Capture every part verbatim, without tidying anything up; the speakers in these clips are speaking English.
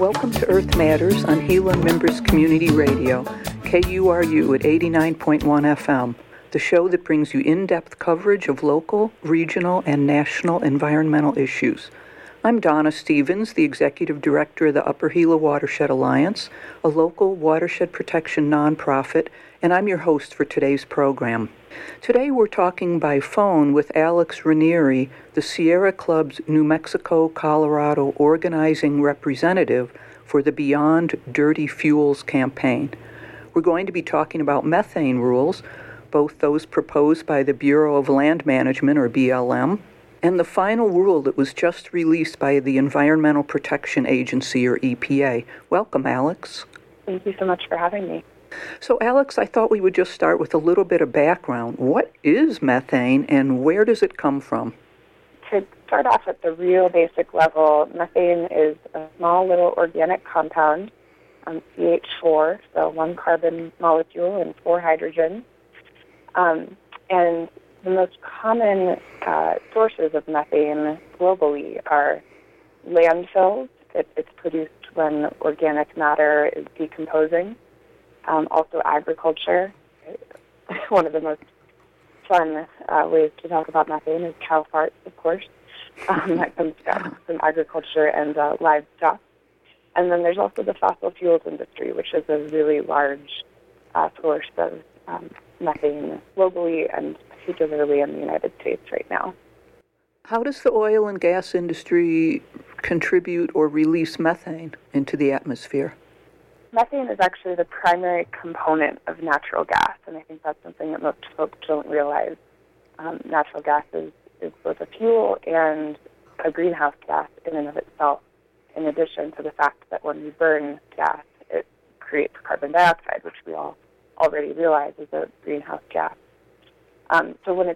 Welcome to Earth Matters on Gila Mimbres Community Radio, K U R U at eighty-nine point one F M, the show that brings you in-depth coverage of local, regional, and national environmental issues. I'm Donna Stevens, the Executive Director of the Upper Gila Watershed Alliance, a local watershed protection nonprofit, and I'm your host for today's program. Today we're talking by phone with Alex Ranieri, the Sierra Club's New Mexico, Colorado organizing representative for the Beyond Dirty Fuels campaign. We're going to be talking about methane rules, both those proposed by the Bureau of Land Management, or B L M, and the final rule that was just released by the Environmental Protection Agency, or E P A. Welcome, Alex. Thank you so much for having me. So, Alex, I thought we would just start with a little bit of background. What is methane, and where does it come from? To start off at the real basic level, methane is a small little organic compound, um, C H four, so one carbon molecule and four hydrogens. Um, and the most common uh, sources of methane globally are landfills. It, it's produced when organic matter is decomposing. Um, also agriculture. One of the most fun uh, ways to talk about methane is cow farts, of course. Um, that comes from, from agriculture and uh, livestock. And then there's also the fossil fuels industry, which is a really large uh, source of um, methane globally and particularly in the United States right now. How does the oil and gas industry contribute or release methane into the atmosphere? Methane is actually the primary component of natural gas, and I think that's something that most folks don't realize. Um, natural gas is, is both a fuel and a greenhouse gas in and of itself, in addition to the fact that when we burn gas, it creates carbon dioxide, which we all already realize is a greenhouse gas. Um, so when it's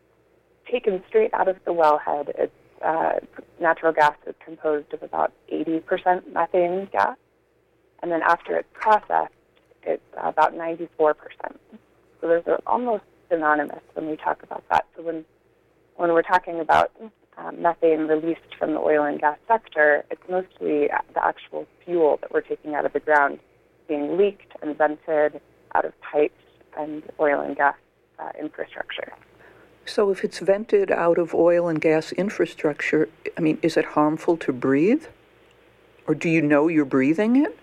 taken straight out of the wellhead, it's, uh, natural gas is composed of about eighty percent methane gas. And then after it's processed, it's about ninety-four percent. So there's a, almost synonymous when we talk about that. So when when we're talking about um, methane released from the oil and gas sector, it's mostly the actual fuel that we're taking out of the ground being leaked and vented out of pipes and oil and gas uh, infrastructure. So if it's vented out of oil and gas infrastructure, I mean, is it harmful to breathe? Or do you know you're breathing it?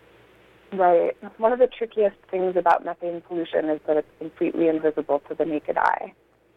Right. One of the trickiest things about methane pollution is that it's completely invisible to the naked eye.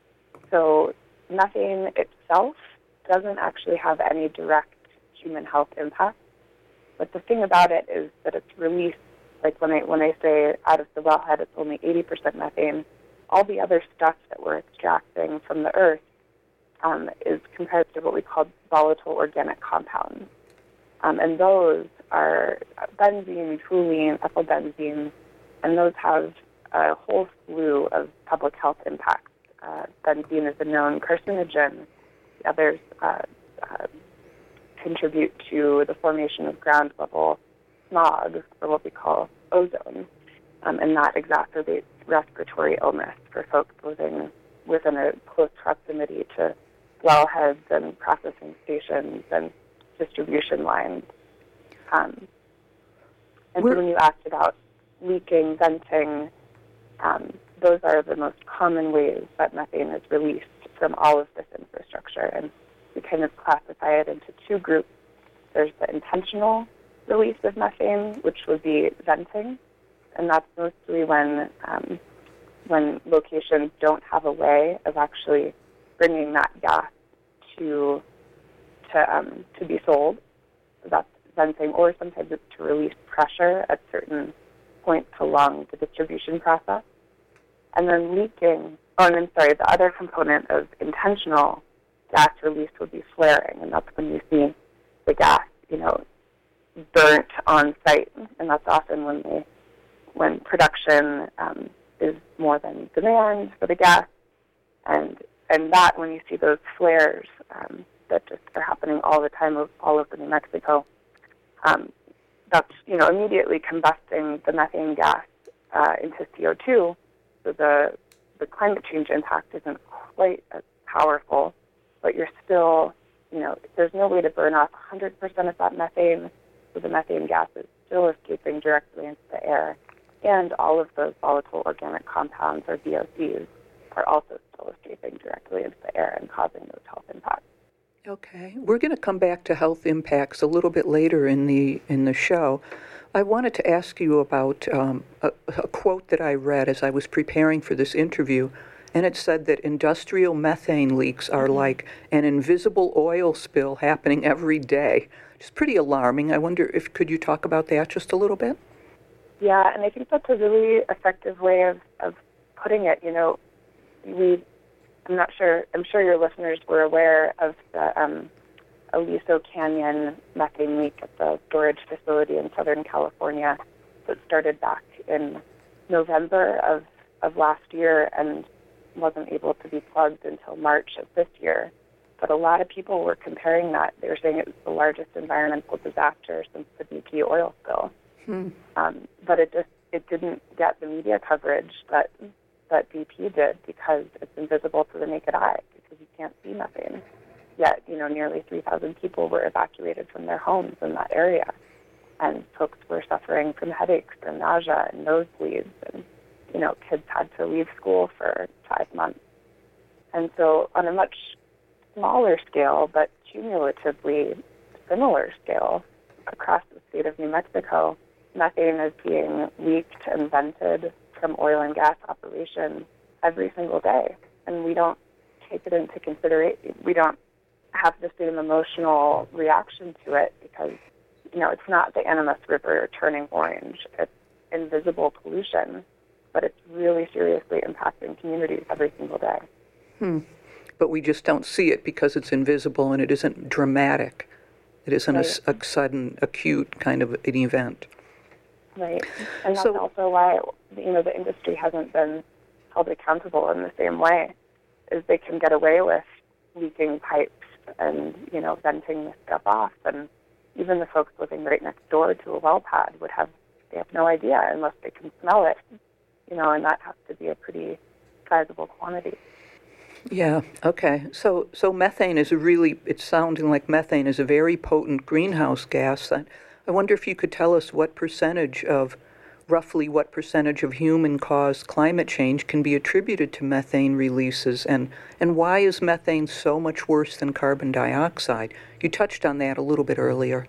So methane itself doesn't actually have any direct human health impact. But the thing about it is that it's released, like when I, when I say out of the wellhead it's only eighty percent methane, all the other stuff that we're extracting from the earth um, is compared to what we call volatile organic compounds. Um, and those are benzene, toluene, ethylbenzene, and those have a whole slew of public health impacts. Uh, benzene is a known carcinogen. The others uh, uh, contribute to the formation of ground-level smog, or what we call ozone, um, and that exacerbates respiratory illness for folks living within a close proximity to wellheads and processing stations and distribution lines. Um, and so when you asked about leaking, venting, um, those are the most common ways that methane is released from all of this infrastructure. And we kind of classify it into two groups. There's the intentional release of methane, which would be venting, and that's mostly when um, when locations don't have a way of actually bringing that gas to to um, to be sold. So that's venting, or sometimes it's to release pressure at certain points along the distribution process. And then leaking, oh, and I'm sorry, the other component of intentional gas release would be flaring, and that's when you see the gas, you know, burnt on site, and that's often when they, when production um, is more than demand for the gas, and and that when you see those flares um, that just are happening all the time, of all over New Mexico, um, that's you know immediately combusting the methane gas uh, into C O two. So the the climate change impact isn't quite as powerful, but you're still, you know, there's no way to burn off one hundred percent of that methane So the methane gas is still escaping directly into the air, and all of those volatile organic compounds, or V O Cs, are also still escaping directly into the air and causing those health impacts. Okay, we're going to come back to health impacts a little bit later in the in the show. I wanted to ask you about um, a, a quote that I read as I was preparing for this interview, and it said that industrial methane leaks are mm-hmm. like an invisible oil spill happening every day. It's pretty alarming. I wonder if could you talk about that just a little bit? Yeah, and I think that's a really effective way of, of putting it. You know, we. I'm not sure, I'm sure your listeners were aware of the um, Aliso Canyon methane leak at the storage facility in Southern California that started back in November of, of last year and wasn't able to be plugged until March of this year. But a lot of people were comparing that. They were saying it was the largest environmental disaster since the B P oil spill. Hmm. Um, but it just it didn't get the media coverage that that B P did because it's invisible to the naked eye, because you can't see methane. Yet, you know, nearly three thousand people were evacuated from their homes in that area, and folks were suffering from headaches and nausea and nosebleeds, and, you know, kids had to leave school for five months. And so on a much smaller scale, but cumulatively similar scale, across the state of New Mexico, methane is being leaked and vented from oil and gas operations every single day, and we don't take it into consideration. We don't have the same emotional reaction to it because, you know, it's not the Animas River turning orange. It's invisible pollution, but it's really seriously impacting communities every single day. Hmm. But we just don't see it because it's invisible and it isn't dramatic. It isn't right. a, a sudden, acute kind of an event. Right, and that's so, also why, you know, the industry hasn't been held accountable in the same way, is they can get away with leaking pipes and, you know, venting this stuff off, and even the folks living right next door to a well pad would have, they have no idea unless they can smell it, you know, and that has to be a pretty sizable quantity. Yeah, okay. So so methane is a really, it's sounding like methane is a very potent greenhouse gas. I, I wonder if you could tell us what percentage of, roughly what percentage of human-caused climate change can be attributed to methane releases, and, and why is methane so much worse than carbon dioxide? You touched on that a little bit earlier.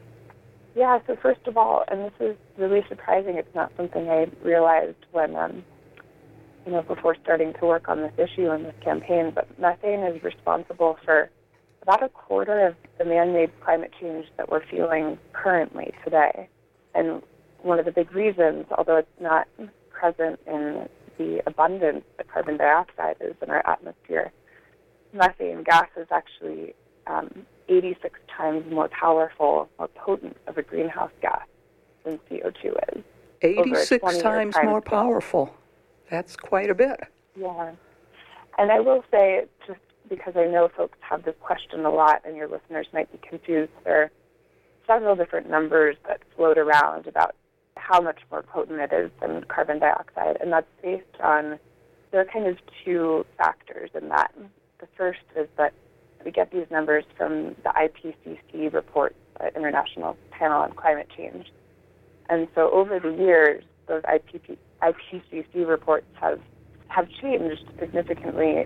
Yeah, so first of all, and this is really surprising, it's not something I realized when, um, you know, before starting to work on this issue and this campaign, but methane is responsible for about a quarter of the man-made climate change that we're feeling currently today. And one of the big reasons, although it's not present in the abundance that carbon dioxide is in our atmosphere, methane gas is actually um, eighty-six times more powerful, more potent of a greenhouse gas than C O two is. eighty-six times more powerful. That's quite a bit. Yeah. And I will say, just because I know folks have this question a lot and your listeners might be confused, there are several different numbers that float around about how much more potent it is than carbon dioxide, and that's based on, there are kind of two factors in that. The first is that we get these numbers from the I P C C report, the International Panel on Climate Change. And so over the years, those I P C C reports have have changed significantly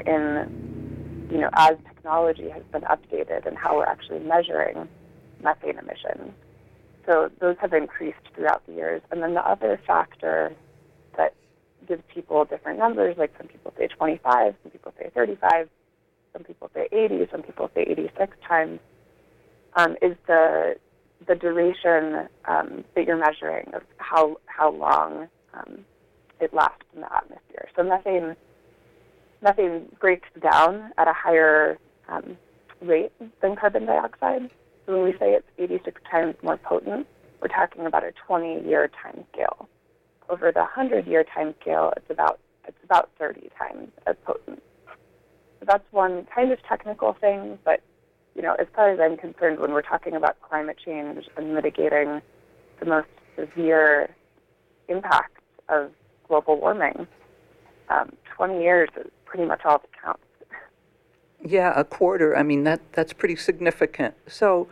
in, you know, as technology has been updated and how we're actually measuring methane emissions. So those have increased throughout the years. And then the other factor that gives people different numbers, like some people say twenty-five, some people say thirty-five, some people say eighty, some people say eighty-six times, um, is the the duration um, that you're measuring of how how long um, it lasts in the atmosphere. So methane methane breaks down at a higher um, rate than carbon dioxide. So when we say it's eighty-six times more potent, we're talking about a twenty-year time scale. Over the one hundred-year time scale, it's about it's about thirty times as potent. So that's one kind of technical thing, but you know, as far as I'm concerned, when we're talking about climate change and mitigating the most severe impacts of global warming, um, twenty years is pretty much all that counts. Yeah, a quarter. I mean, that that's pretty significant. So,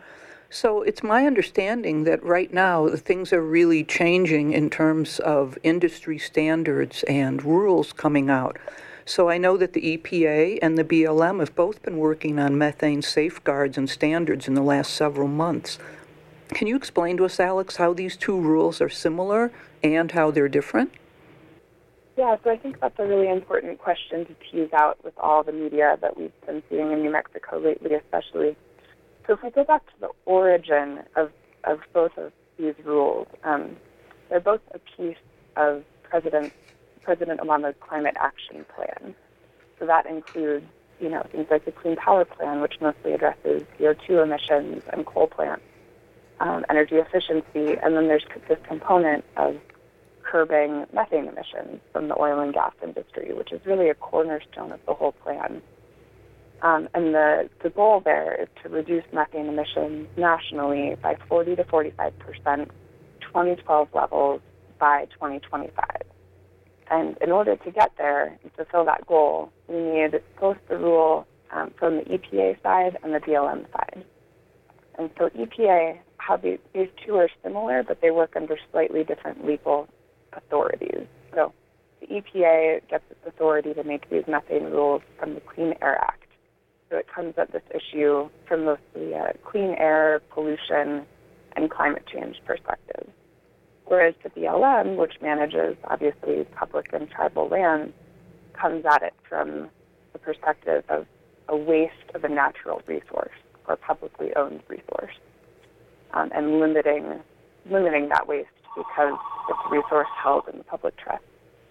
So it's my understanding that right now things are really changing in terms of industry standards and rules coming out. So I know that the E P A and the B L M have both been working on methane safeguards and standards in the last several months. Can you explain to us, Alex, how these two rules are similar and how they're different? Yeah, so I think that's a really important question to tease out with all the media that we've been seeing in New Mexico lately, especially. So if we go back to the origin of, of both of these rules, um, they're both a piece of President President Obama's Climate Action Plan. So that includes, you know, things like the Clean Power Plan, which mostly addresses C O two emissions and coal plants, um, energy efficiency, and then there's this component of curbing methane emissions from the oil and gas industry, which is really a cornerstone of the whole plan. Um, and the, the goal there is to reduce methane emissions nationally by forty to forty-five percent, twenty twelve levels by twenty twenty-five. And in order to get there and fulfill that goal, we need both the rule um, from the E P A side and the B L M side. And so E P A, how these, these two are similar, but they work under slightly different legal authorities. So the E P A gets its authority to make these methane rules from the Clean Air Act. So it comes at this issue from mostly a clean air, pollution, and climate change perspective. Whereas the B L M, which manages, obviously, public and tribal lands, comes at it from the perspective of a waste of a natural resource or publicly owned resource, um, and limiting limiting that waste because it's a resource held in the public trust.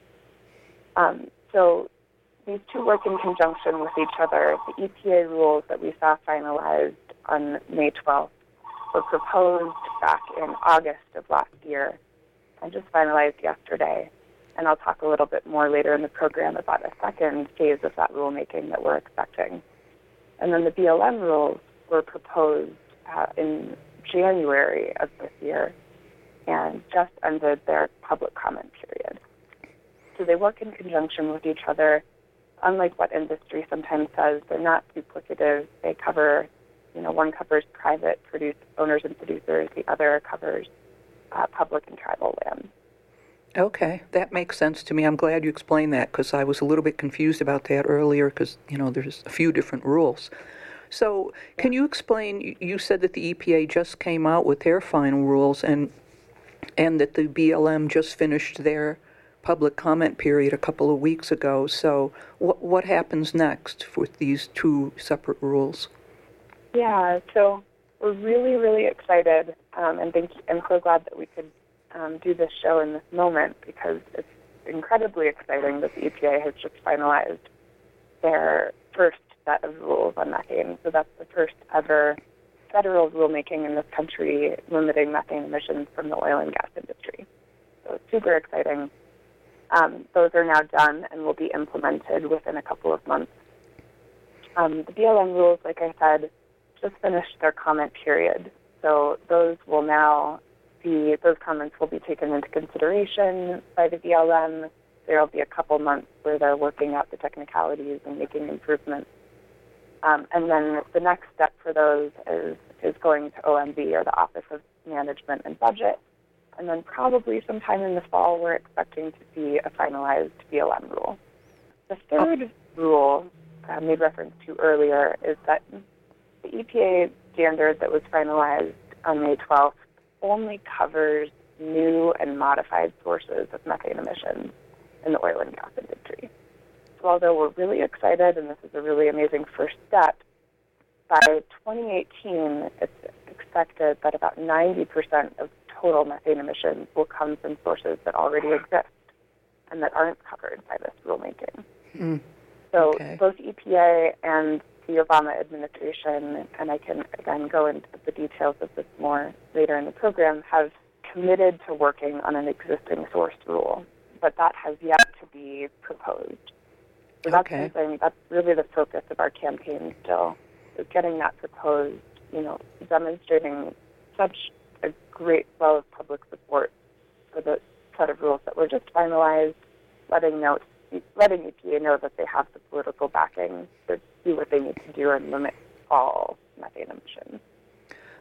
Um, so these two work in conjunction with each other. The E P A rules that we saw finalized on May twelfth were proposed back in August of last year and just finalized yesterday. And I'll talk a little bit more later in the program about a second phase of that rulemaking that we're expecting. And then the B L M rules were proposed uh, in January of this year and just ended their public comment period. So they work in conjunction with each other. Unlike what industry sometimes says, they're not duplicative. They cover, you know, one covers private produce owners and producers, the other covers uh, public and tribal land. Okay, that makes sense to me. I'm glad you explained that because I was a little bit confused about that earlier because, you know, there's a few different rules. So can you explain, you said that the E P A just came out with their final rules and and that the B L M just finished their public comment period a couple of weeks ago. So what what happens next with these two separate rules? Yeah, so we're really, really excited, um, and thank you, I'm so glad that we could um, do this show in this moment because it's incredibly exciting that the E P A has just finalized their first set of rules on methane. So that's the first ever federal rulemaking in this country limiting methane emissions from the oil and gas industry. So it's super exciting. Um, those are now done and will be implemented within a couple of months. Um, the B L M rules, like I said, just finished their comment period. So those will now be, those comments will be taken into consideration by the B L M. There will be a couple months where they're working out the technicalities and making improvements. Um, and then the next step for those is, is going to O M B, or the Office of Management and Budget. And then probably sometime in the fall, we're expecting to see a finalized B L M rule. The third oh. rule I made reference to earlier is that the E P A standard that was finalized on May twelfth only covers new and modified sources of methane emissions in the oil and gas industry. So although we're really excited, and this is a really amazing first step, by twenty eighteen, it's expected that about ninety percent of total methane emissions will come from sources that already exist and that aren't covered by this rulemaking. Mm. So okay. Both E P A and the Obama administration, and I can, again, go into the details of this more later in the program, have committed to working on an existing source rule, but that has yet to be proposed. So that's okay. something, that's really the focus of our campaign still, is getting that proposed, you know, demonstrating such a great flow of public support for the set of rules that were just finalized, letting note, letting E P A know that they have the political backing to do what they need to do and limit all methane emissions.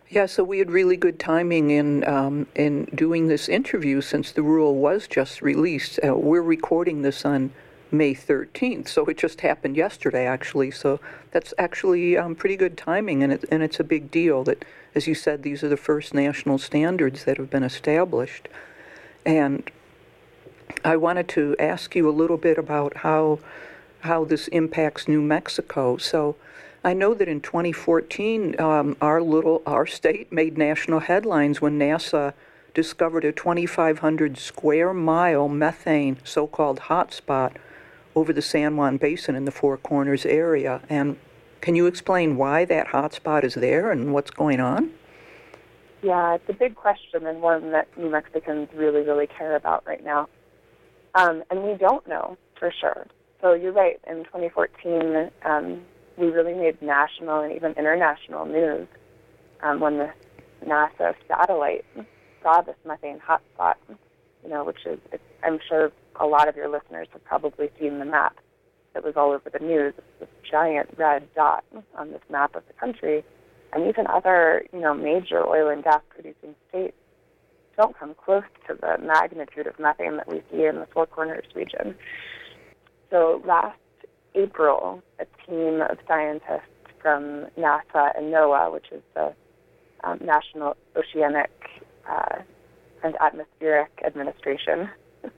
Yeah, so we had really good timing in um, in doing this interview since the rule was just released. Uh, we're recording this on May thirteenth, so it just happened yesterday, actually. So that's actually um, pretty good timing, and, it, and it's a big deal that, as you said, these are the first national standards that have been established. And I wanted to ask you a little bit about how how this impacts New Mexico. So I know that in twenty fourteen, um, our little our state made national headlines when NASA discovered a twenty-five hundred square mile methane so-called hotspot over the San Juan Basin in the Four Corners area. And can you explain why that hotspot is there and what's going on? Yeah, it's a big question and one that New Mexicans really, really care about right now. Um, and we don't know for sure. So you're right. In twenty fourteen, um, we really made national and even international news um, when the NASA satellite saw this methane hotspot, you know, which is, it's, I'm sure a lot of your listeners have probably seen the map that was all over the news. It's this giant red dot on this map of the country. And even other, you know, major oil and gas producing states don't come close to the magnitude of methane that we see in the Four Corners region. So last April, a team of scientists from NASA and NOAA, which is the um, National Oceanic uh, and Atmospheric Administration,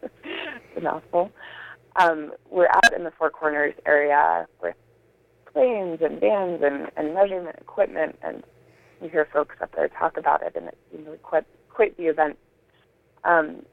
a mouthful, um, were out in the Four Corners area with planes and vans and, and measurement equipment, and you hear folks up there talk about it, and it seemed really quite, quite the event. Um,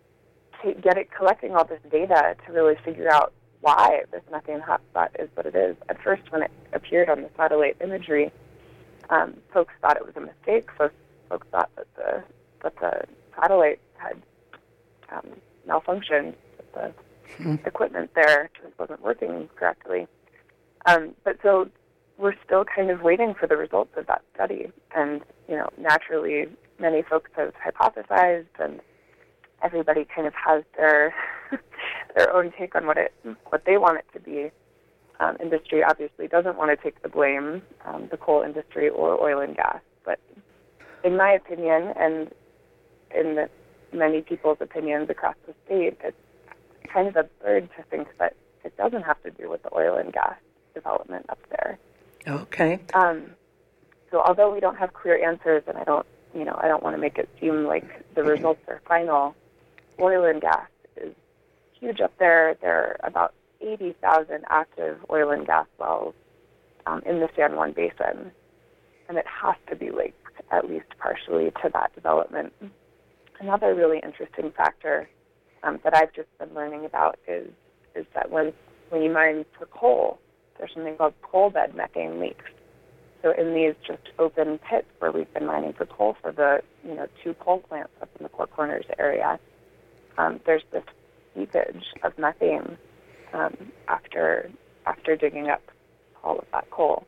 to get it, collecting all this data to really figure out why this methane hotspot is what it is. At first, when it appeared on the satellite imagery, um, folks thought it was a mistake. Folks, folks thought that the that the satellite had um, malfunctioned, that the hmm. equipment there just wasn't working correctly. Um, but so we're still kind of waiting for the results of that study. And, you know, naturally, many folks have hypothesized, and everybody kind of has their their own take on what it what they want it to be. Um, industry obviously doesn't want to take the blame, um, the coal industry or oil and gas. But in my opinion, and in the, many people's opinions across the state, it's kind of absurd to think that it doesn't have to do with the oil and gas development up there. Okay. Um, so although we don't have clear answers, and I don't, you know, I don't want to make it seem like the results are final, oil and gas is huge up there. There are about eighty thousand active oil and gas wells um, in the San Juan Basin, and it has to be linked at least partially to that development. Another really interesting factor um, that I've just been learning about is is that when when you mine for coal, there's something called coal bed methane leaks. So in these just open pits where we've been mining for coal for the, you know, two coal plants up in the Four Corners area, um, there's this seepage of methane um, after after digging up all of that coal.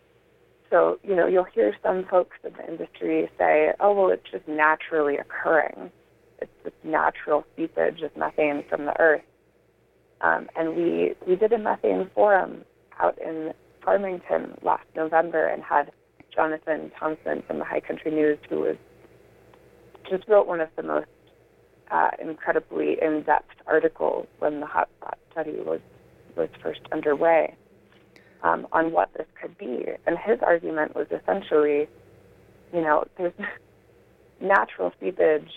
So, you know, you'll hear some folks in the industry say, oh, well, it's just naturally occurring. It's this natural seepage of methane from the earth. Um, and we, we did a methane forum out in Farmington last November and had Jonathan Thompson from the High Country News, who was just wrote one of the most uh, incredibly in-depth articles when the hotspot study was, was first underway um, on what this could be. And his argument was essentially, you know, there's natural seepage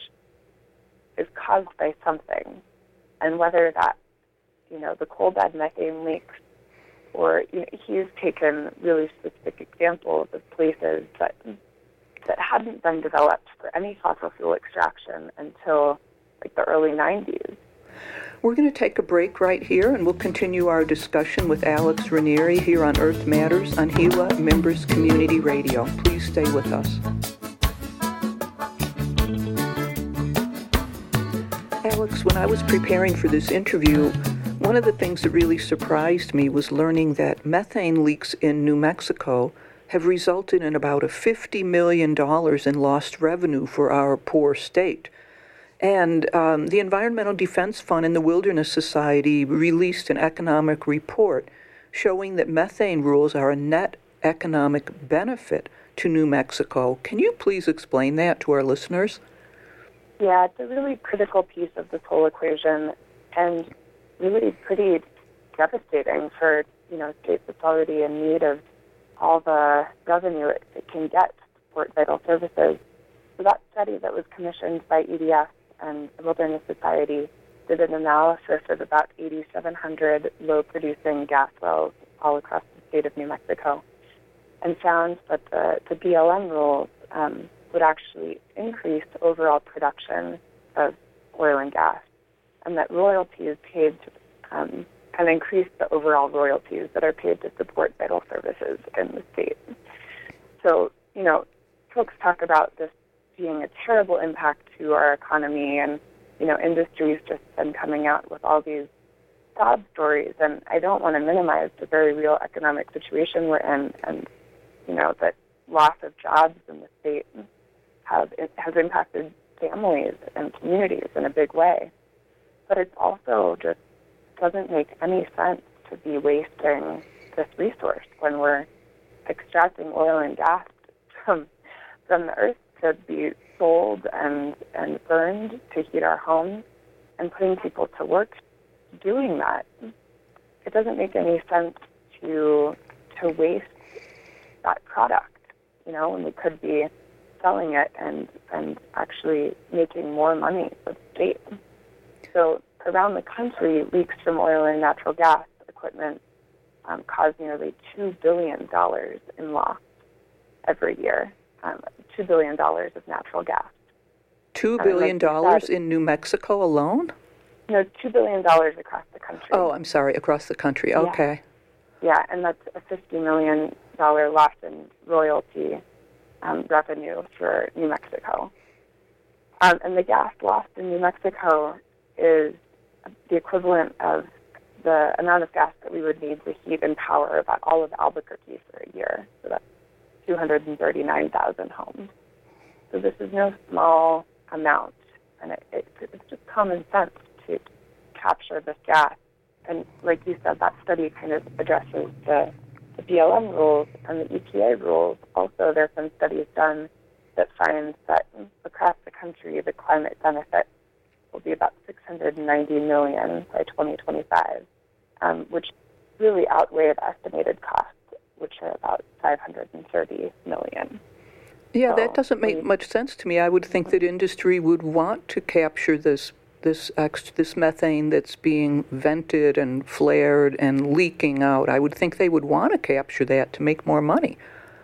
is caused by something, and whether that, you know, the coal bed methane leaks, or you know, he's taken really specific examples of places that that hadn't been developed for any fossil fuel extraction until like the early nineties. We're going to take a break right here, and we'll continue our discussion with Alex Ranieri here on Earth Matters on Gila Members Community Radio. Please stay with us. Alex, when I was preparing for this interview, one of the things that really surprised me was learning that methane leaks in New Mexico have resulted in about a fifty million dollars in lost revenue for our poor state. And um, the Environmental Defense Fund and the Wilderness Society released an economic report showing that methane rules are a net economic benefit to New Mexico. Can you please explain that to our listeners? Yeah, it's a really critical piece of this whole equation, and really pretty devastating for, you know, states that's already in need of all the revenue it, it can get to support vital services. So that study that was commissioned by E D S and the Wilderness Society did an analysis of about eight thousand seven hundred low-producing gas wells all across the state of New Mexico, and found that the, the B L M rules um, would actually increase overall production of oil and gas, and that royalties paid um, and increase the overall royalties that are paid to support vital services in the state. So, you know, folks talk about this being a terrible impact to our economy, and, you know, industry's just been coming out with all these sob stories, and I don't want to minimize the very real economic situation we're in, and, you know, that loss of jobs in the state have it has impacted families and communities in a big way. But it also just doesn't make any sense to be wasting this resource when we're extracting oil and gas from from the earth to be sold and, and burned to heat our homes, and putting people to work doing that. It doesn't make any sense to to waste that product, you know, when we could be selling it and, and actually making more money for the state. So around the country, leaks from oil and natural gas equipment um, cause nearly two billion dollars in loss every year, um, two billion dollars of natural gas. two billion dollars in New Mexico alone? No, two billion dollars across the country. Oh, I'm sorry, across the country. Okay. Yeah, yeah, and that's a fifty million dollars loss in royalty um, revenue for New Mexico. Um, and the gas lost in New Mexico is the equivalent of the amount of gas that we would need to heat and power about all of Albuquerque for a year. So that's two hundred thirty-nine thousand homes. So this is no small amount, and it, it, it's just common sense to capture this gas. And like you said, that study kind of addresses the, the B L M rules and the E P A rules. Also, there have been studies done that find that across the country, the climate benefit will be about six hundred ninety million dollars by twenty twenty-five, um, which really outweigh the estimated costs, which are about five hundred thirty million dollars. Yeah, so that doesn't make much sense to me. I would think that industry would want to capture this this ex- this methane that's being vented and flared and leaking out. I would think they would want to capture that to make more money.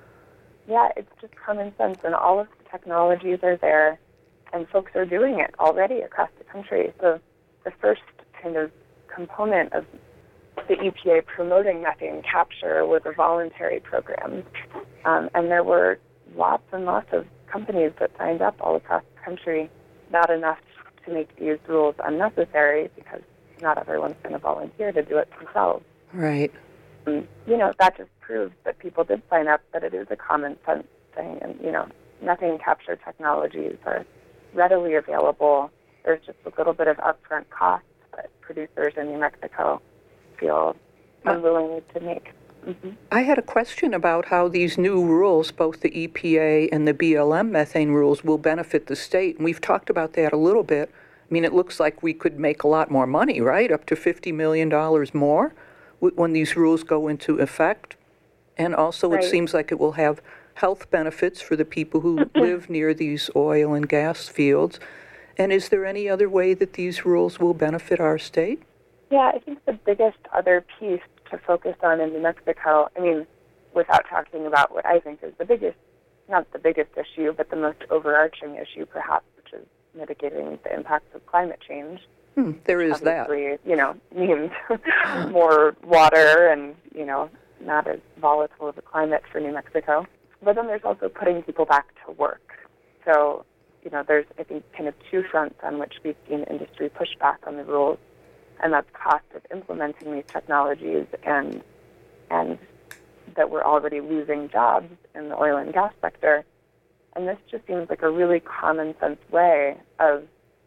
Yeah, it's just common sense, and all of the technologies are there, and folks are doing it already across the country. So the first kind of component of the E P A promoting methane capture was a voluntary program, um, and there were lots and lots of companies that signed up all across the country, not enough to make these rules unnecessary because not everyone's going to volunteer to do it themselves. Right. And, you know, that just proves that people did sign up, that it is a common sense thing. And, you know, methane capture technologies are readily available. There's just a little bit of upfront cost that producers in New Mexico feel unwilling to make. Mm-hmm. I had a question about how these new rules, both the E P A and the B L M methane rules, will benefit the state. And we've talked about that a little bit. I mean, it looks like we could make a lot more money, right? Up to fifty million dollars more when these rules go into effect. And also right. It seems like it will have health benefits for the people who live near these oil and gas fields. And is there any other way that these rules will benefit our state? Yeah, I think the biggest other piece to focus on in New Mexico, I mean, without talking about what I think is the biggest, not the biggest issue, but the most overarching issue perhaps, which is mitigating the impacts of climate change. Hmm, there is Obviously, that. you know, means more water and, you know, not as volatile of a climate for New Mexico. But then there's also putting people back to work. So, you know, there's, I think, kind of two fronts on which we've seen industry push back on the rules, and that's cost of implementing these technologies and and that we're already losing jobs in the oil and gas sector. And this just seems like a really common sense way of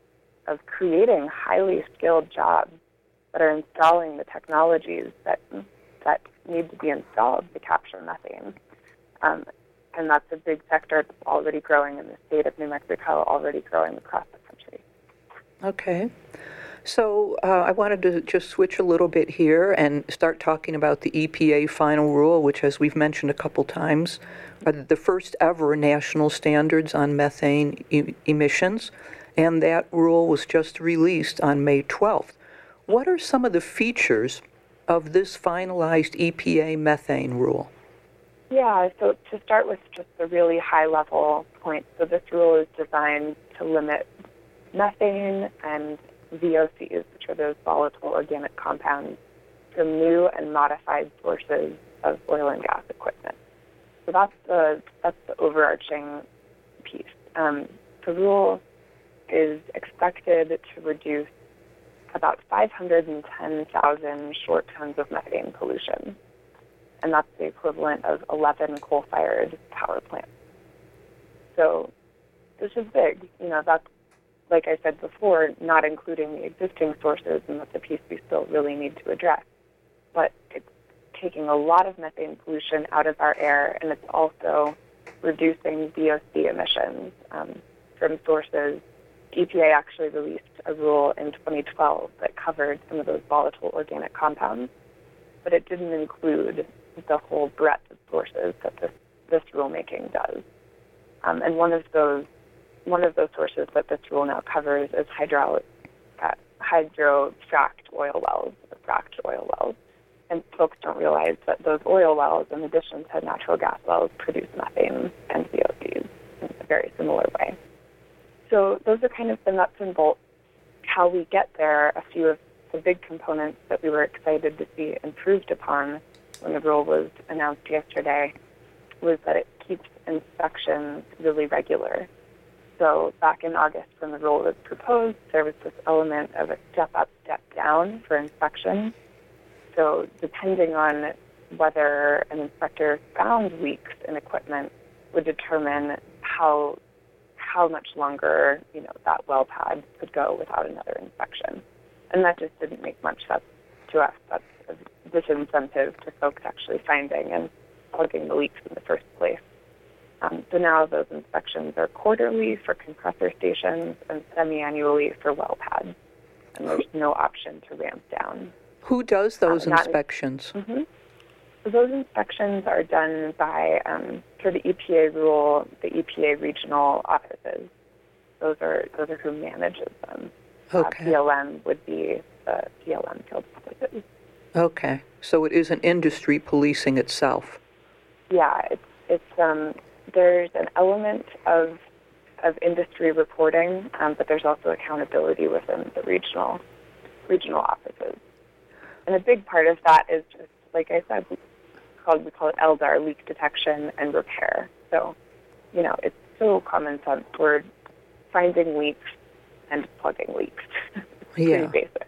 of creating highly skilled jobs that are installing the technologies that that need to be installed to capture methane. Um, and that's a big sector that's already growing in the state of New Mexico, already growing across the country. Okay. So uh, I wanted to just switch a little bit here and start talking about the E P A final rule, which, as we've mentioned a couple times, are the first ever national standards on methane e- emissions, and that rule was just released on May twelfth. What are some of the features of this finalized E P A methane rule? Yeah, so to start with just the really high-level point, so this rule is designed to limit methane and V O Cs, which are those volatile organic compounds, from new and modified sources of oil and gas equipment. So that's the that's the overarching piece. Um, the rule is expected to reduce about five hundred ten thousand short tons of methane pollution, and that's the equivalent of eleven coal-fired power plants. So this is big. You know, that's, like I said before, not including the existing sources, and that's a piece we still really need to address. But it's taking a lot of methane pollution out of our air, and it's also reducing V O C emissions um, from sources. E P A actually released a rule in twenty twelve that covered some of those volatile organic compounds, but it didn't include the whole breadth of sources that this, this rulemaking does. Um, and one of those One of those sources that this rule now covers is hydro, uh, hydro-fracked oil wells, or fracked oil wells. And folks don't realize that those oil wells, in addition to natural gas wells, produce methane and V O Cs in a very similar way. So those are kind of the nuts and bolts. How we get there, a few of the big components that we were excited to see improved upon when the rule was announced yesterday was that it keeps inspections really regular. So back in August when the rule was proposed, there was this element of a step up, step down for inspection. So depending on whether an inspector found leaks in equipment would determine how how much longer, you know, that well pad could go without another inspection. And that just didn't make much sense to us. That's a disincentive to folks actually finding and plugging the leaks in the first place. Um, so now those inspections are quarterly for compressor stations and semi-annually for well pads. And there's no option to ramp down. Who does those um, inspections? Mm-hmm. So those inspections are done by, um, for the E P A rule, the E P A regional offices. Those are those are who manages them. Okay. Uh, P L M would be the P L M field offices. Okay. So it isn't industry policing itself. Yeah, it's it's um. There's an element of of industry reporting, um, but there's also accountability within the regional regional offices. And a big part of that is just, like I said, we called we call it L D A R, leak detection and repair. So, you know, it's so common sense. We're finding leaks and plugging leaks. Yeah. Pretty basic.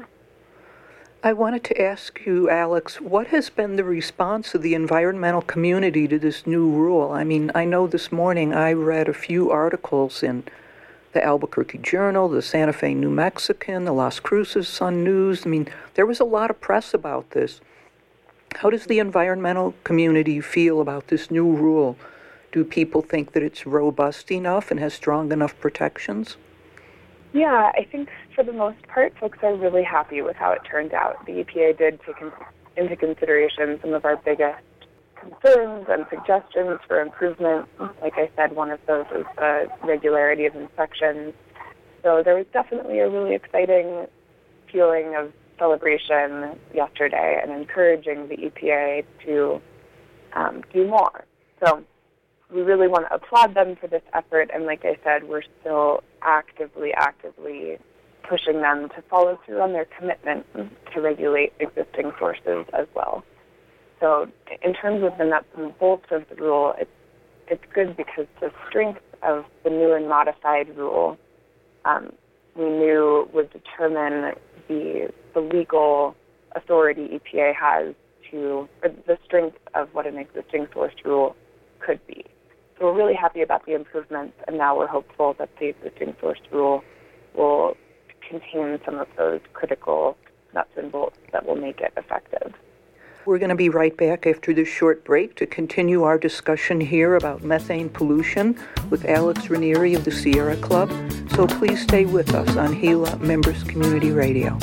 I wanted to ask you, Alex, what has been the response of the environmental community to this new rule? I mean, I know this morning I read a few articles in the Albuquerque Journal, the Santa Fe New Mexican, the Las Cruces Sun News. I mean, there was a lot of press about this. How does the environmental community feel about this new rule? Do people think that it's robust enough and has strong enough protections? Yeah, I think for the most part, folks are really happy with how it turned out. The E P A did take in, into consideration some of our biggest concerns and suggestions for improvement. Like I said, one of those is the regularity of inspections. So there was definitely a really exciting feeling of celebration yesterday and encouraging the E P A to um, do more. So we really want to applaud them for this effort, and like I said, we're still actively, actively pushing them to follow through on their commitment to regulate existing sources as well. So in terms of the nuts and bolts of the rule, it's, it's good because the strength of the new and modified rule um, we knew would determine the, the legal authority E P A has to, or the strength of what an existing source rule could be. So we're really happy about the improvements, and now we're hopeful that the existing source rule will contain some of those critical nuts and bolts that will make it effective. We're going to be right back after this short break to continue our discussion here about methane pollution with Alex Ranieri of the Sierra Club. So please stay with us on Gila Members Community Radio.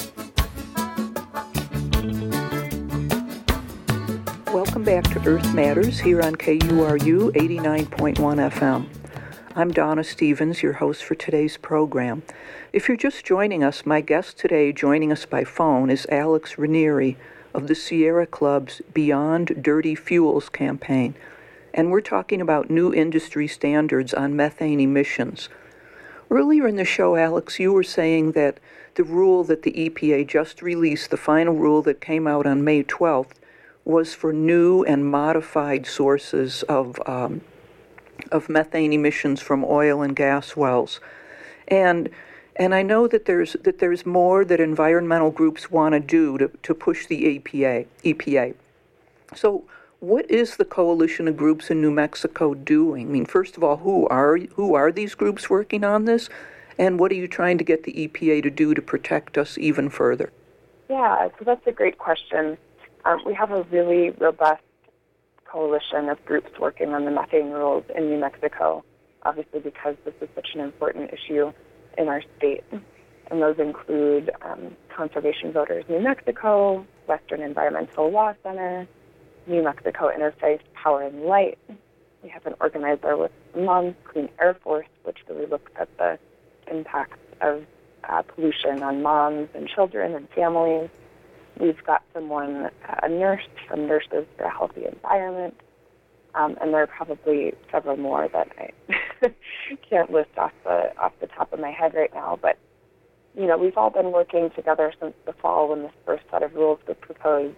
Welcome back to Earth Matters here on K U R U eighty-nine point one F M. I'm Donna Stevens, your host for today's program. If you're just joining us, my guest today joining us by phone is Alex Ranieri of the Sierra Club's Beyond Dirty Fuels campaign. And we're talking about new industry standards on methane emissions. Earlier in the show, Alex, you were saying that the rule that the E P A just released, the final rule that came out on May twelfth, was for new and modified sources of um, of methane emissions from oil and gas wells. And and I know that there's that there's more that environmental groups want to do to, to push the E P A. E P A. So what is the coalition of groups in New Mexico doing? I mean, first of all, who are who are these groups working on this? And what are you trying to get the E P A to do to protect us even further? Yeah, so that's a great question. Um, we have a really robust coalition of groups working on the methane rules in New Mexico, obviously because this is such an important issue in our state. And those include um, Conservation Voters New Mexico, Western Environmental Law Center, New Mexico Interfaith Power and Light. We have an organizer with Moms Clean Air Force, which really looks at the impacts of uh, pollution on moms and children and families. We've got someone, a nurse from Nurses for a Healthy Environment, um, and there are probably several more that I can't list off the off the top of my head right now. But you know, we've all been working together since the fall when this first set of rules was proposed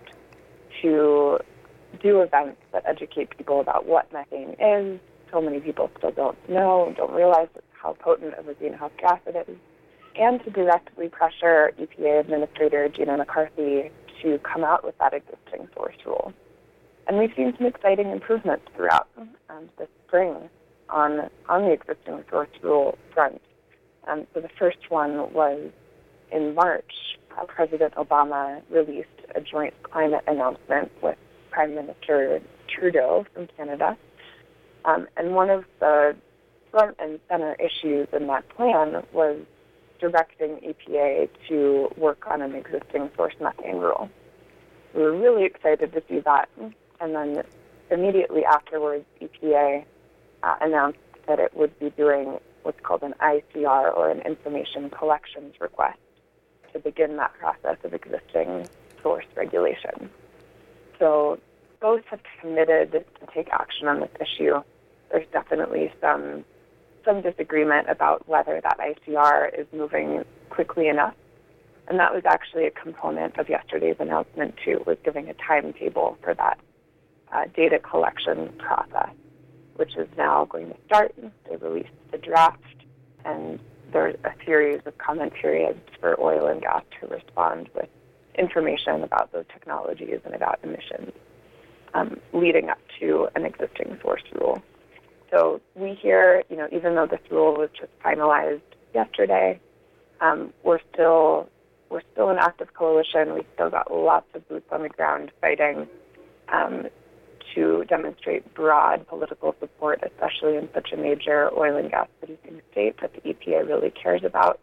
to do events that educate people about what methane is. So many people still don't know, don't realize how potent of a greenhouse gas it is. And to directly pressure E P A Administrator Gina McCarthy to come out with that existing source rule. And we've seen some exciting improvements throughout um, this spring on on the existing source rule front. Um, so the first one was in March. Uh, President Obama released a joint climate announcement with Prime Minister Trudeau from Canada. Um, and one of the front and center issues in that plan was directing E P A to work on an existing source methane rule. We were really excited to see that. And then immediately afterwards, E P A uh, announced that it would be doing what's called an I C R, or an information collections request, to begin that process of existing source regulation. So both have committed to take action on this issue. There's definitely some some disagreement about whether that I C R is moving quickly enough. And that was actually a component of yesterday's announcement, too, was giving a timetable for that uh, data collection process, which is now going to start. They released the draft, and there's a series of comment periods for oil and gas to respond with information about those technologies and about emissions, um, leading up to an existing source rule. So we hear, you know, even though this rule was just finalized yesterday, um, we're still we're still an active coalition. We've still got lots of boots on the ground fighting um, to demonstrate broad political support, especially in such a major oil and gas producing state that the E P A really cares about,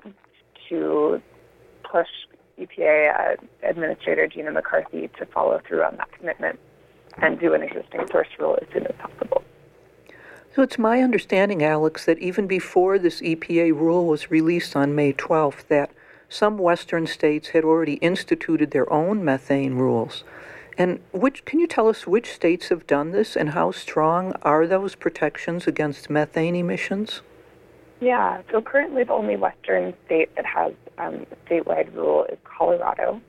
to push E P A uh, Administrator Gina McCarthy to follow through on that commitment and do an existing source rule as soon as possible. So it's my understanding, Alex, that even before this E P A rule was released on May twelfth, that some western states had already instituted their own methane rules. And which can you tell us which states have done this, and how strong are those protections against methane emissions? Yeah, so currently the only western state that has um, a statewide rule is Colorado.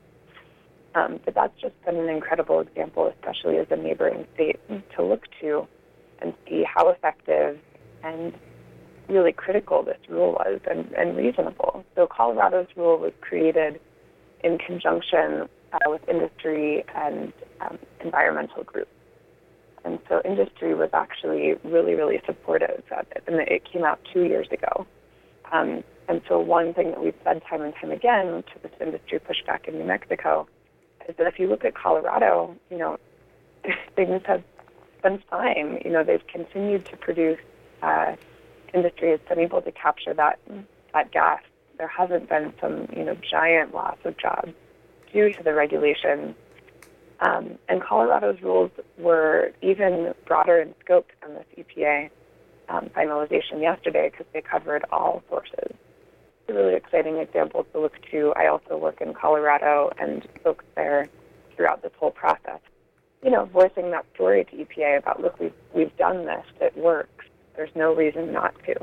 Um, but that's just been an incredible example, especially as a neighboring state, to look to and see how effective and really critical this rule was, and, and reasonable. So Colorado's rule was created in conjunction uh, with industry and um, environmental groups. And so industry was actually really, really supportive of it, and it came out two years ago. Um, and so one thing that we've said time and time again to this industry pushback in New Mexico is that if you look at Colorado, you know, things have been fine. You know, they've continued to produce, uh, industry has been able to capture that, that gas. There hasn't been some, you know, giant loss of jobs due to the regulation. Um, and Colorado's rules were even broader in scope than this E P A um, finalization yesterday because they covered all sources. It's a really exciting example to look to. I also work in Colorado, and folks there throughout this whole process, you know, voicing that story to E P A about, look, we've, we've done this, it works, there's no reason not to.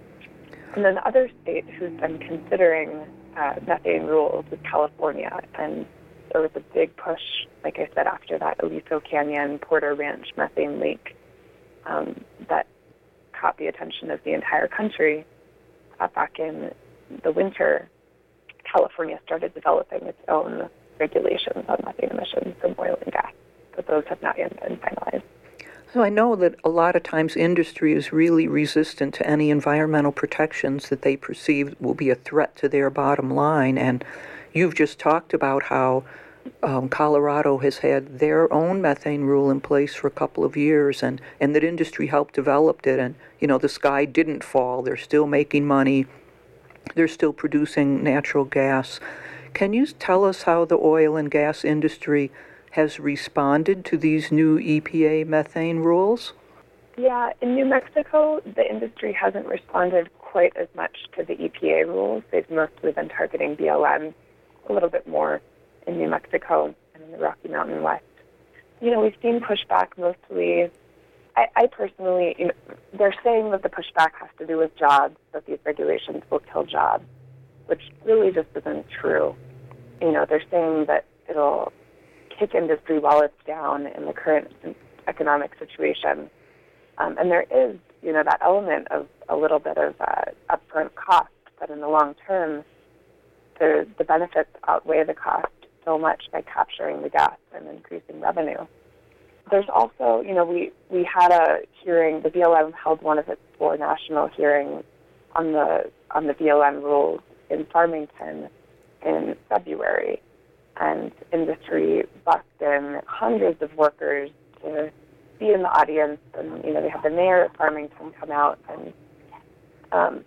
And then the other state who's been considering uh, methane rules is California, and there was a big push, like I said, after that Aliso Canyon, Porter Ranch methane leak um, that caught the attention of the entire country. Uh, back in the winter, California started developing its own regulations on methane emissions from oil and gas, but those have not yet been finalized. So I know that a lot of times industry is really resistant to any environmental protections that they perceive will be a threat to their bottom line, and you've just talked about how um, Colorado has had their own methane rule in place for a couple of years, and, and that industry helped develop it, and, you know, the sky didn't fall. They're still making money. They're still producing natural gas. Can you tell us how the oil and gas industry has responded to these new E P A methane rules? Yeah, in New Mexico, the industry hasn't responded quite as much to the E P A rules. They've mostly been targeting B L M, a little bit more in New Mexico and in the Rocky Mountain West. You know, we've seen pushback mostly. I, I personally, you know, they're saying that the pushback has to do with jobs, that these regulations will kill jobs, which really just isn't true. You know, they're saying that it'll kick industry while it's down in the current economic situation. Um, and there is, you know, that element of a little bit of uh, upfront cost, but in the long term, the, the benefits outweigh the cost so much by capturing the gas and increasing revenue. There's also, you know, we, we had a hearing, the B L M held one of its four national hearings on the on the B L M rules in Farmington in February, and industry bussed in hundreds of workers to be in the audience, and, you know, they had the mayor of Farmington come out and um,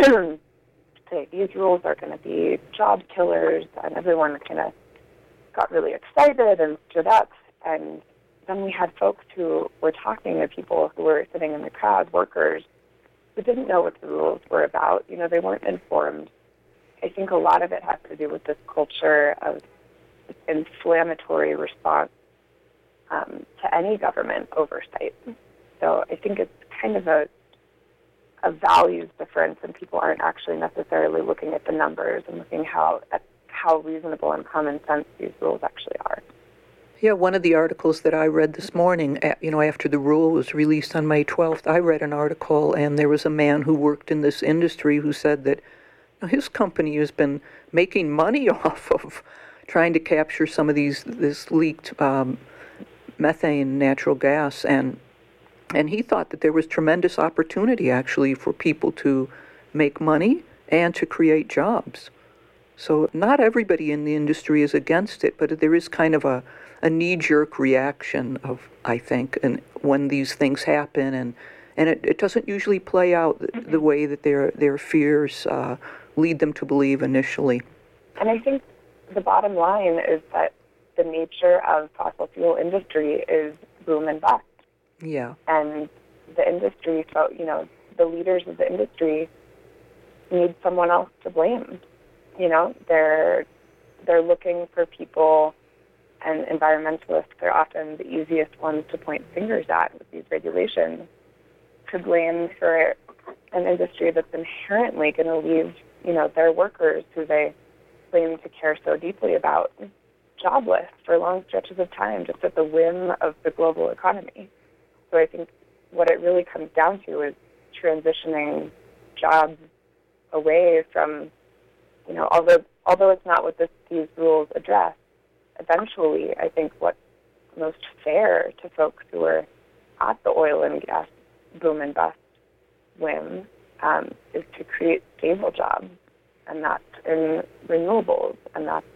say these rules are going to be job killers, and everyone kind of got really excited and stood up. And then we had folks who were talking to people who were sitting in the crowd, workers, who didn't know what the rules were about. You know, they weren't informed. I think a lot of it has to do with this culture of inflammatory response um, to any government oversight. So I think it's kind of a a values difference, and people aren't actually necessarily looking at the numbers and looking how at how reasonable and common sense these rules actually are. Yeah, one of the articles that I read this morning, you know, after the rule was released on May twelfth, I read an article, and there was a man who worked in this industry who said that his company has been making money off of trying to capture some of these this leaked um, methane natural gas, and and he thought that there was tremendous opportunity actually for people to make money and to create jobs. So not everybody in the industry is against it, but there is kind of a, a knee-jerk reaction of, I think, and when these things happen, and and it, it doesn't usually play out the, the way that their their fears uh, lead them to believe initially. And I think the bottom line is that the nature of fossil fuel industry is boom and bust. Yeah. And the industry, so, you know, the leaders of the industry need someone else to blame. You know, they're they're looking for people, and environmentalists are often the easiest ones to point fingers at with these regulations, to blame for an industry that's inherently going to leave, you know, their workers, who they claim to care so deeply about, jobless for long stretches of time, just at the whim of the global economy. So I think what it really comes down to is transitioning jobs away from, you know, although although it's not what this, these rules address, eventually I think what's most fair to folks who are at the oil and gas boom and bust whim um, is to create stable jobs, and that's in renewables, and that's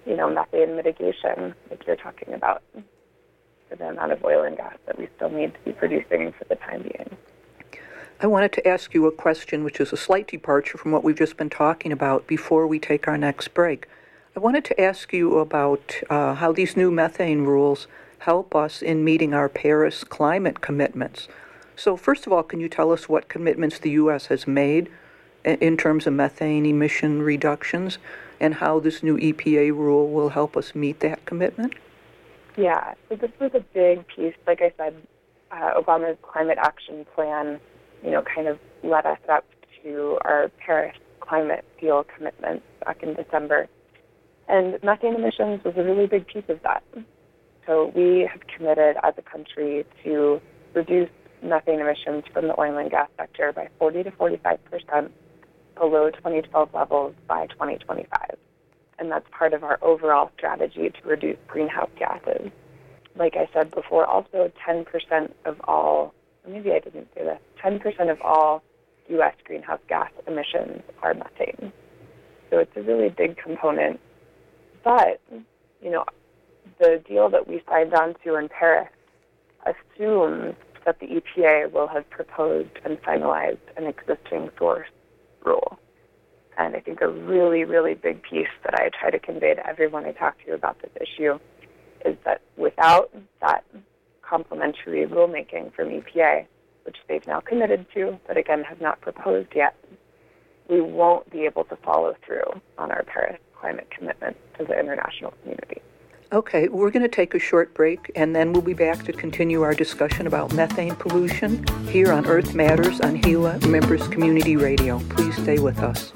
you know, methane mitigation, like you're talking about, for the amount of oil and gas that we still need to be producing for the time being. I wanted to ask you a question which is a slight departure from what we've just been talking about before we take our next break. I wanted to ask you about uh, how these new methane rules help us in meeting our Paris climate commitments. So first of all, can you tell us what commitments the U S has made in terms of methane emission reductions and how this new E P A rule will help us meet that commitment? Yeah, so this was a big piece. Like I said, uh, Obama's climate action plan, you know, kind of led us up to our Paris climate deal commitments back in December. And methane emissions was a really big piece of that. So we have committed as a country to reduce methane emissions from the oil and gas sector by forty to forty-five percent below twenty twelve levels by twenty twenty-five. And that's part of our overall strategy to reduce greenhouse gases. Like I said before, also ten percent of all, maybe I didn't say this, ten percent of all U S greenhouse gas emissions are methane. So it's a really big component. But, you know, the deal that we signed on to in Paris assumes that the E P A will have proposed and finalized an existing source rule. And I think a really, really big piece that I try to convey to everyone I talk to about this issue is that without that complementary rulemaking from E P A, which they've now committed to, but again have not proposed yet, we won't be able to follow through on our Paris climate commitment to the international community. Okay, we're going to take a short break, and then we'll be back to continue our discussion about methane pollution here on Earth Matters on Gila Members Community Radio. Please stay with us.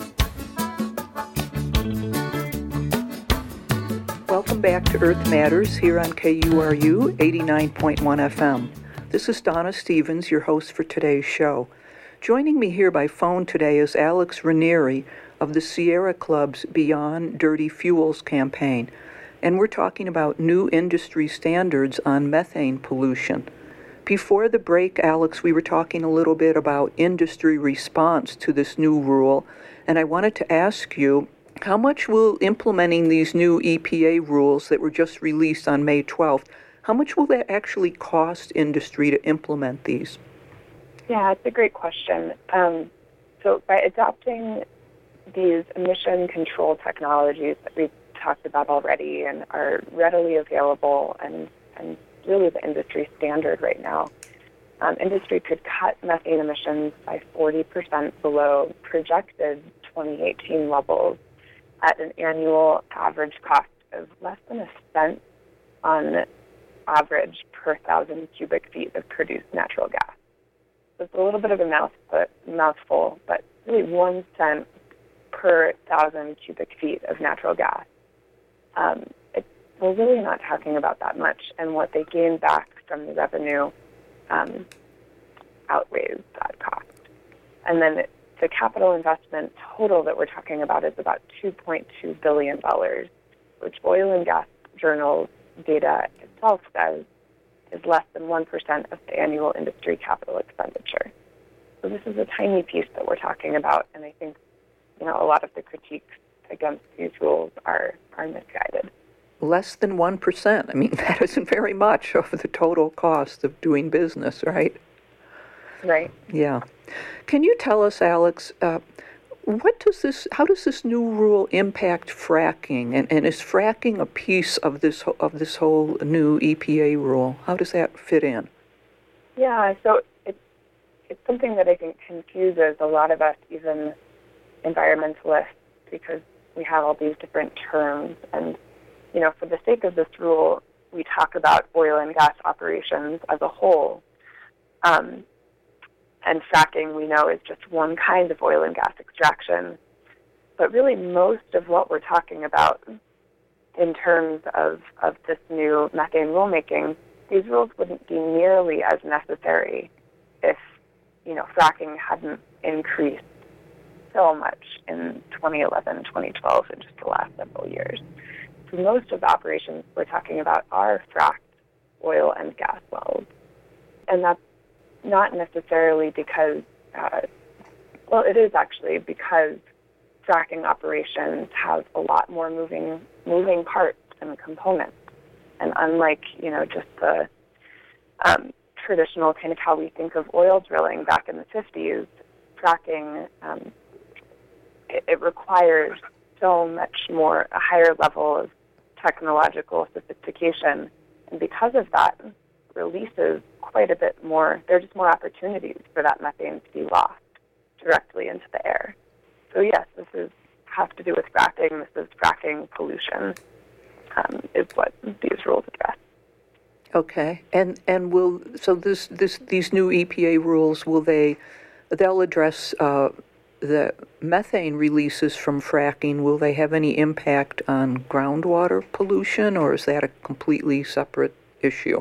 Welcome back to Earth Matters here on K U R U eighty-nine point one F M. This is Donna Stevens, your host for today's show. Joining me here by phone today is Alex Ranieri of the Sierra Club's Beyond Dirty Fuels campaign. And we're talking about new industry standards on methane pollution. Before the break, Alex, we were talking a little bit about industry response to this new rule, and I wanted to ask you, how much will implementing these new E P A rules that were just released on May twelfth, how much will that actually cost industry to implement these? Yeah, it's a great question. Um, so by adopting these emission control technologies that we've talked about already and are readily available and, and really the industry standard right now, um, industry could cut methane emissions by forty percent below projected twenty eighteen levels at an annual average cost of less than a cent on average per thousand cubic feet of produced natural gas. So it's a little bit of a mouth, but, mouthful, but really one cent per thousand cubic feet of natural gas. Um, it, we're really not talking about that much, and what they gain back from the revenue um, outweighs that cost. And then it, the capital investment total that we're talking about is about two point two billion dollars, which Oil and Gas Journal's data itself says is less than one percent of the annual industry capital expenditure. So this is a tiny piece that we're talking about, and I think, you know, a lot of the critiques against these rules are, are misguided. Less than one percent. I mean, that isn't very much of the total cost of doing business, right? Right. Yeah. Can you tell us, Alex, uh, what does this, how does this new rule impact fracking? And, and is fracking a piece of this of this whole new E P A rule? How does that fit in? Yeah, so it's, it's something that I think confuses a lot of us, even environmentalists, because we have all these different terms. And, you know, for the sake of this rule, we talk about oil and gas operations as a whole. Um, and fracking, we know, is just one kind of oil and gas extraction. But really most of what we're talking about in terms of, of this new methane rulemaking, these rules wouldn't be nearly as necessary if, you know, fracking hadn't increased so much in twenty eleven, twenty twelve, and just the last several years. So most of the operations we're talking about are fracked oil and gas wells. And that's not necessarily because, uh, well, it is actually because fracking operations have a lot more moving moving parts and components. And unlike, you know, just the um, traditional kind of how we think of oil drilling back in the fifties, fracking, um, it, it requires so much more, a higher level of technological sophistication. And because of that, releases quite a bit more, there are just more opportunities for that methane to be lost directly into the air. So yes, this is has to do with fracking. This is fracking pollution, um, is what these rules address. Okay, and and will so this this these new E P A rules, will they they'll address uh, the methane releases from fracking? Will they have any impact on groundwater pollution, or is that a completely separate issue?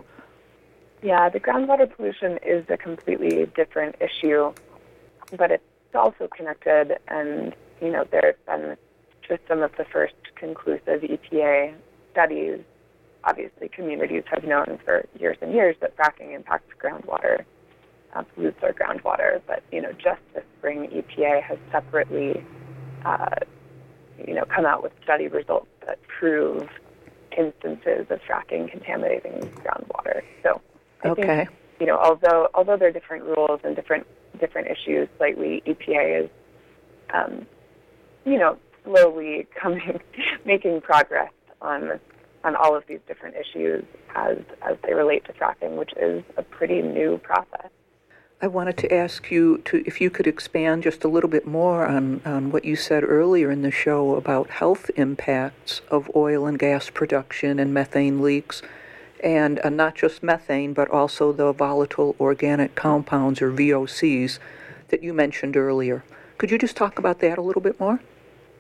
Yeah, the groundwater pollution is a completely different issue, but it's also connected, and you know there have been just some of the first conclusive E P A studies. Obviously, communities have known for years and years that fracking impacts groundwater, uh, pollutes our groundwater. But you know, just this spring, E P A has separately, uh, you know, come out with study results that prove instances of fracking contaminating groundwater. So, I okay. think, you know, although although there are different rules and different different issues, slightly E P A is, um, you know, slowly coming, making progress on. on all of these different issues as as they relate to fracking, which is a pretty new process. I wanted to ask you to if you could expand just a little bit more on, on what you said earlier in the show about health impacts of oil and gas production and methane leaks, and uh, not just methane, but also the volatile organic compounds, or V O Cs, that you mentioned earlier. Could you just talk about that a little bit more?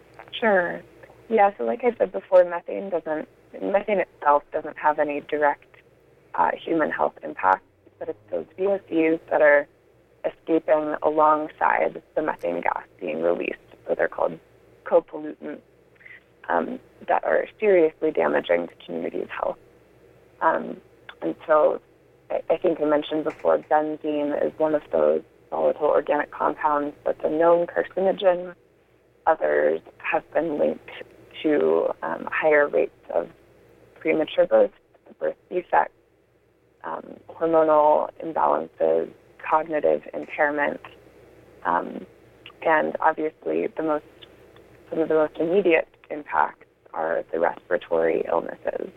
Sure. Yeah, so like I said before, methane doesn't Methane itself doesn't have any direct uh, human health impact, but it's those V O Cs that are escaping alongside the methane gas being released. So they're called co-pollutants um, that are seriously damaging to communities' health. Um, and so I, I think I mentioned before, benzene is one of those volatile organic compounds that's a known carcinogen. Others have been linked to um, higher rates of premature birth, birth defects, um, hormonal imbalances, cognitive impairment, um, and obviously the most some of the most immediate impacts are the respiratory illnesses.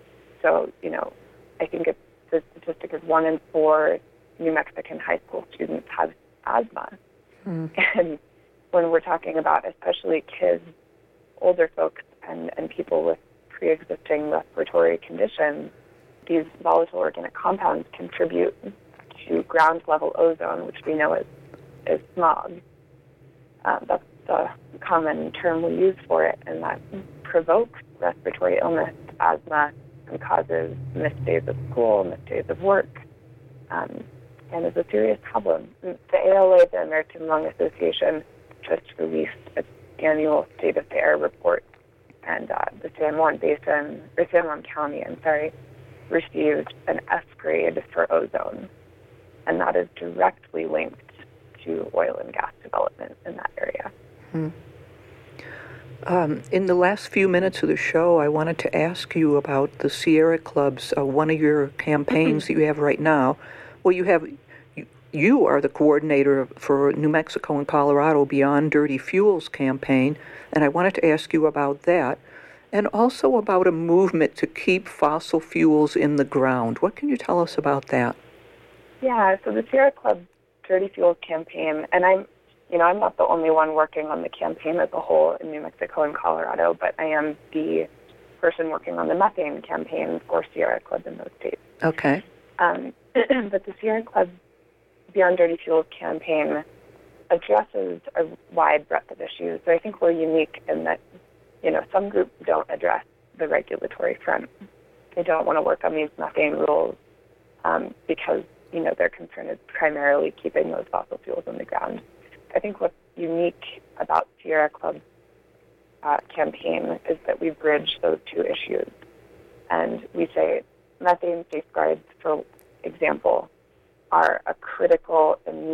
So, you know, I think it's, the statistic is one in four New Mexican high school students have asthma. Mm. And when we're talking about especially kids, older folks, and, and people with pre-existing respiratory conditions, these volatile organic compounds contribute to ground-level ozone, which we know is, is smog. Um, that's the common term we use for it, and that provokes respiratory illness, asthma, and causes missed days of school, missed days of work, um, and is a serious problem. The A L A, the American Lung Association, just released its annual State of the Air report, and uh, the San Juan Basin, or San Juan County, I'm sorry, received an F grade for ozone, and that is directly linked to oil and gas development in that area. Hmm. Um, in the last few minutes of the show, I wanted to ask you about the Sierra Club's, uh, one of your campaigns that you have right now. Well, you have, you, you are the coordinator for New Mexico and Colorado Beyond Dirty Fuels campaign, and I wanted to ask you about that, and also about a movement to keep fossil fuels in the ground. What can you tell us about that? Yeah, so the Sierra Club Dirty Fuels campaign, and I'm, you know, I'm not the only one working on the campaign as a whole in New Mexico and Colorado, but I am the person working on the methane campaign for Sierra Club in those states. Okay. Um, but the Sierra Club Beyond Dirty Fuels campaign addresses a wide breadth of issues. So I think we're unique in that, you know, some groups don't address the regulatory front. They don't want to work on these methane rules um, because, you know, their concern is primarily keeping those fossil fuels in the ground. I think what's unique about Sierra Club's uh, campaign is that we bridge those two issues. And we say methane safeguards, for example, are a critical, immediate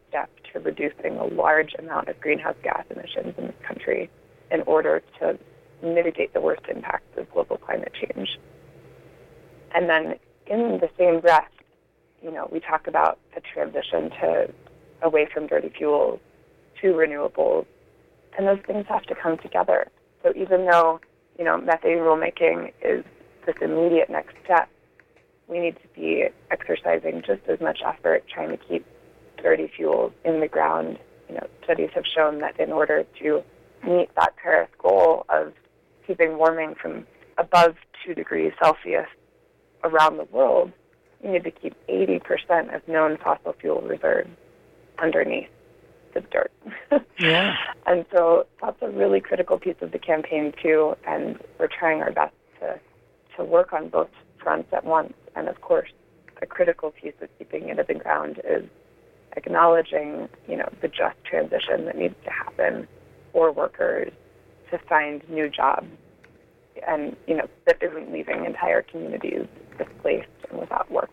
step to reducing a large amount of greenhouse gas emissions in this country in order to mitigate the worst impacts of global climate change. And then in the same breath, you know, we talk about the transition to away from dirty fuels to renewables, and those things have to come together. So even though, you know, methane rulemaking is this immediate next step, we need to be exercising just as much effort trying to keep dirty fuels in the ground. You know, studies have shown that in order to meet that Paris goal of keeping warming from above two degrees Celsius around the world, you need to keep eighty percent of known fossil fuel reserves underneath the dirt. Yeah. And so that's a really critical piece of the campaign, too, and we're trying our best to, to work on both fronts at once. And, of course, a critical piece of keeping it in the ground is acknowledging, you know, the just transition that needs to happen for workers to find new jobs and, you know, that isn't leaving entire communities displaced and without work.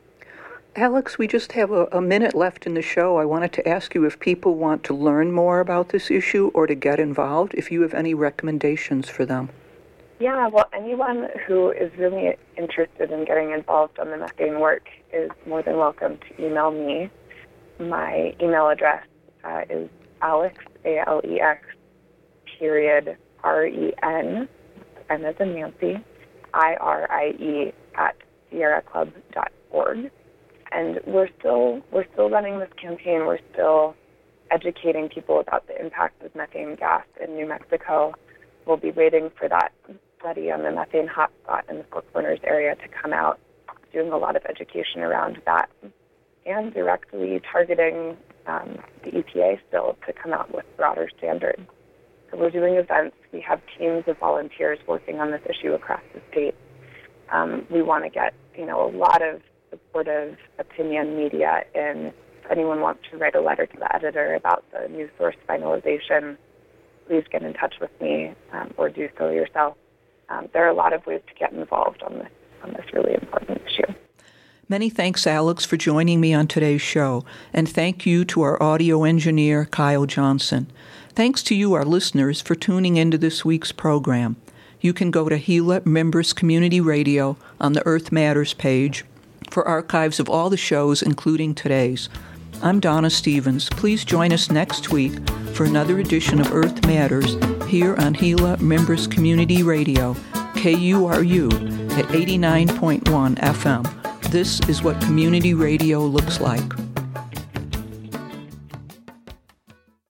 Alex, we just have a, a minute left in the show. I wanted to ask you if people want to learn more about this issue or to get involved, if you have any recommendations for them. Yeah, well, anyone who is really interested in getting involved on the methane work is more than welcome to email me. My email address uh, is Alex, A L E X, period, R E N, M as in Nancy, I R I E, at sierra club dot org. And we're still we're still running this campaign. We're still educating people about the impact of methane gas in New Mexico. We'll be waiting for that study on the methane hotspot in the Four Corners area to come out, doing a lot of education around that, and directly targeting um, the E P A still to come out with broader standards. So we're doing events. We have teams of volunteers working on this issue across the state. Um, we want to get, you know, a lot of supportive opinion media in. If anyone wants to write a letter to the editor about the new source finalization, please get in touch with me um, or do so yourself. Um, there are a lot of ways to get involved on this on this really important issue. Many thanks, Alex, for joining me on today's show, and thank you to our audio engineer, Kyle Johnson. Thanks to you, our listeners, for tuning into this week's program. You can go to Gila Members Community Radio on the Earth Matters page for archives of all the shows, including today's. I'm Donna Stevens. Please join us next week for another edition of Earth Matters here on Gila Members Community Radio, K U R U, at eighty-nine point one F M. This is what community radio looks like.